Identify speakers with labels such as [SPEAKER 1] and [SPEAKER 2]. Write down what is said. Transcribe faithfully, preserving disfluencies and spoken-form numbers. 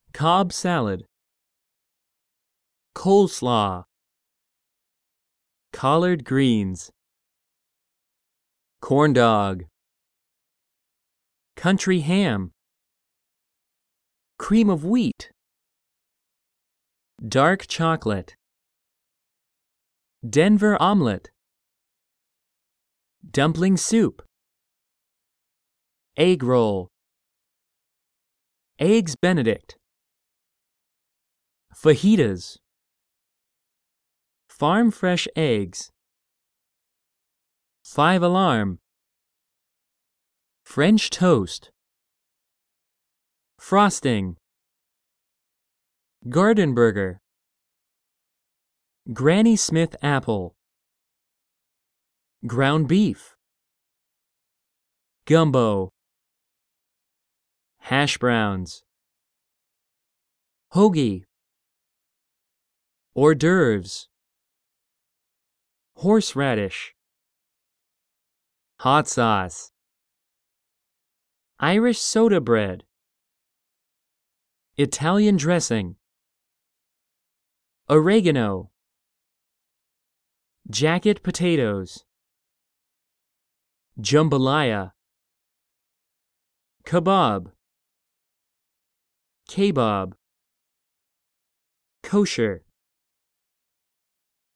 [SPEAKER 1] Cobb salad, coleslaw, collard greens, corn dog, country ham, cream of wheat, dark chocolate, Denver omelet, dumpling soup, egg roll, eggs Benedict, fajitas, farm fresh eggs, five alarm, French toast, frosting, garden burger, Granny Smith apple, ground beef, gumbo, hash browns, hoagie, hors d'oeuvres, horseradish, hot sauce, Irish soda bread, Italian dressing, oregano, jacket potatoes, jambalaya, kebab, kebab, kosher.